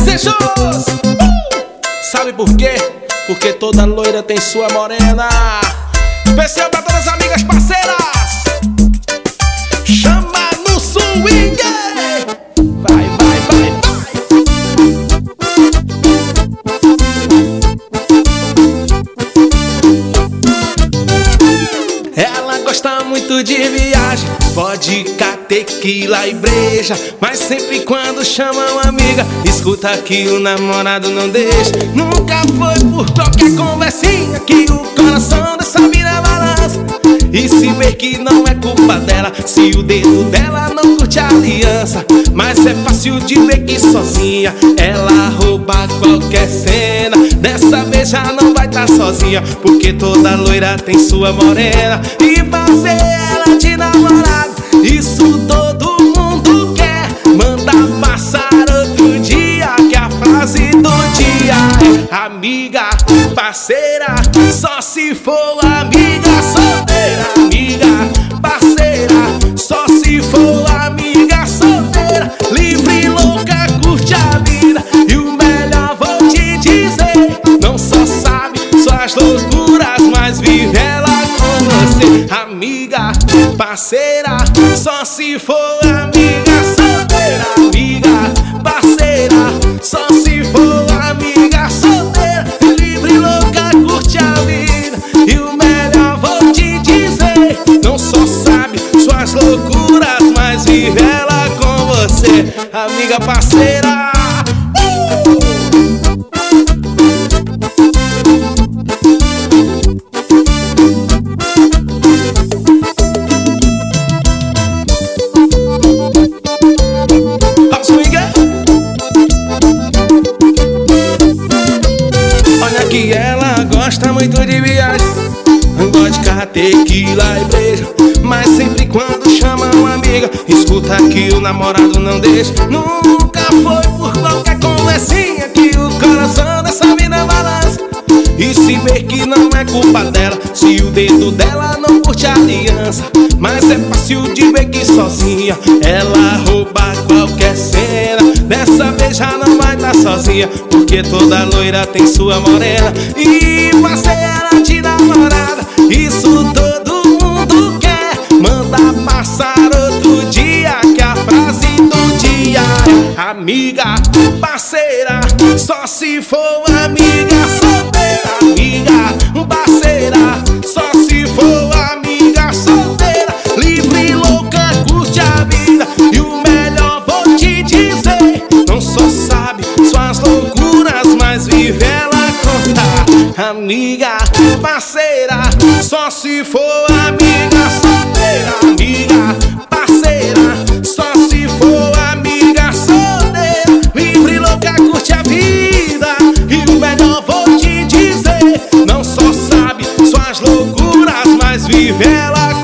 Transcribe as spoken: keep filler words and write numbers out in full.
desejos. uh! Sabe por quê? Porque toda loira tem sua morena. Especial pra todas as amigas parceiras. Chama no swing. Vai, vai, vai, vai. Ela gosta muito de viagem, vodka, tequila e breja, mas sempre quando chama uma amiga, escuta que o namorado não deixa. Nunca foi por qualquer conversinha que o coração dessa mina balança. E se vê que não é culpa dela, se o dedo dela não curte a aliança. Mas é fácil de ver que sozinha ela rouba qualquer cena. Dessa vez já não vai tá sozinha, porque toda loira tem sua morena. E fazer ela de namorado, isso todo mundo quer. Manda passar outro dia, que a frase do dia é: amiga, parceira, só se for amiga solteira. Amiga, parceira, só se for amiga solteira. Livre, louca, curte a vida. E o melhor vou te dizer, não só sabe suas loucuras, mas vive ela com você. Amiga, parceira, só se for amiga solteira. Amiga, parceira, só se for amiga solteira. Livre, louca, curte a vida. E o melhor vou te dizer, não só sabe suas loucuras, mas vive ela com você. Amiga, parceira. Que ela gosta muito de viagem, vodka, tequila e breja, mas sempre quando chama uma amiga, escuta que o namorado não deixa. Nunca foi por qualquer conversinha que o coração dessa mina balança. E se vê que não é culpa dela, se o dedo dela não curte a aliança. Mas é fácil de ver que sozinha ela rouba qualquer cena. Dessa vez já não vai tá sozinha, porque toda loira tem sua morena. E fazer ela de namorada, isso todo mundo quer. Manda passar outro dia, que a frase do dia é: amiga, parceira, só se for amiga solteira. Amiga, parceira, só se for amiga solteira. Livre, louca, curte a vida. E o melhor vou te dizer, não só sabe suas loucuras, mas vive ela contar. Amiga, parceira, só se for amiga solteira. Amiga, parceira, só se for amiga solteira. Livre, louca, curte a vida. E o melhor vou te dizer, não só sabe suas loucuras, mas vive ela